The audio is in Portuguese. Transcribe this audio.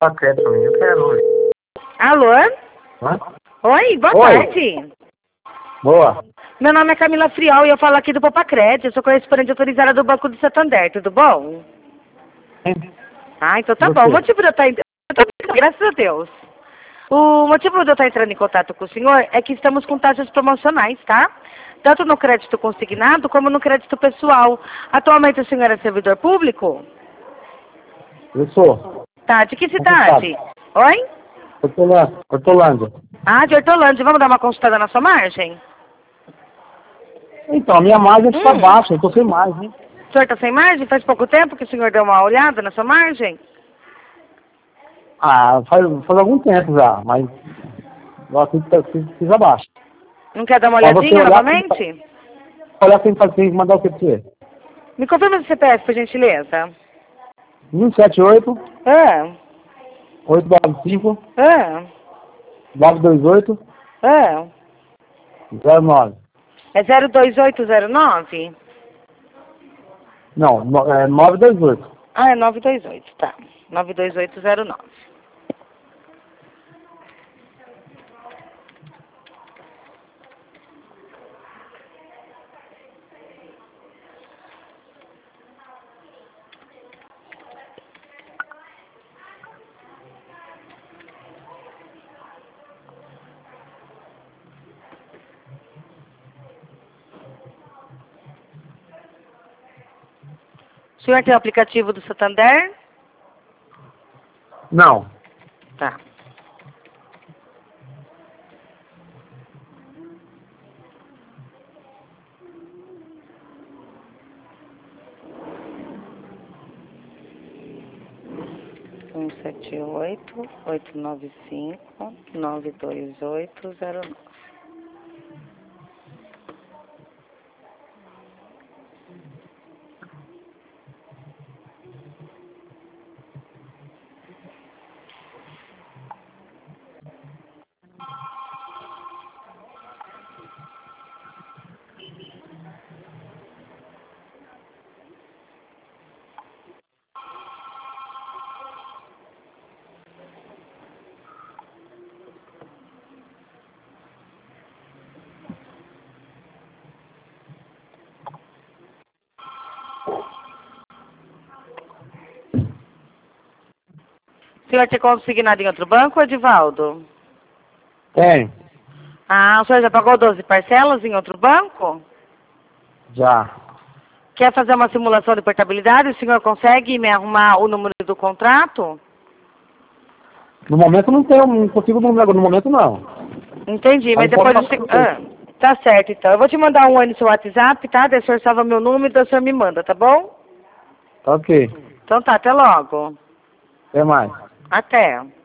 Paquete pra mim, eu quero. Alô? Hã? Oi, boa Oi. tarde. Boa. Meu nome é Camila Friol e eu falo aqui do Popacred. Eu sou correspondente autorizada do Banco do Santander, tudo bom? Ah, então tá bom. O motivo de eu estar... Graças a Deus. O motivo de eu estar entrando em contato com o senhor é que estamos com taxas promocionais, tá? Tanto no crédito consignado como no crédito pessoal. Atualmente o senhor é servidor público? Eu sou. Tá, de que cidade? Oi? Hortolândia. Ah, de Hortolândia. Vamos dar uma consultada na sua margem? Então, a minha margem está baixa, eu tô sem margem. O senhor está sem margem? Faz pouco tempo que o senhor deu uma olhada na sua margem? Ah, faz algum tempo já, mas eu acredito que precisa baixa. Não quer dar uma Pra você olhadinha olhar, novamente? olhar sem fazer, mandar o que pra você. Me confirma o CPF, por gentileza. 178 Ah, 895 ah, 928 ah. 09. É 02809? Não, é 928. Ah, é 928, tá. 92809. O senhor tem o aplicativo do Santander? Não. Tá. Um 178-895-92809. O senhor tem consignado em outro banco, Edivaldo? Tem. Ah, o senhor já pagou 12 parcelas em outro banco? Já. Quer fazer uma simulação de portabilidade? O senhor consegue me arrumar o número do contrato? No momento não tenho, não consigo número, no momento não. Entendi, mas Aí depois pode você... passar. Tá certo, então. Eu vou te mandar um oi no seu WhatsApp, tá? Daí o senhor salva meu número, daí o senhor me manda, tá bom? Tá ok. Então tá, até logo. Até mais. Até.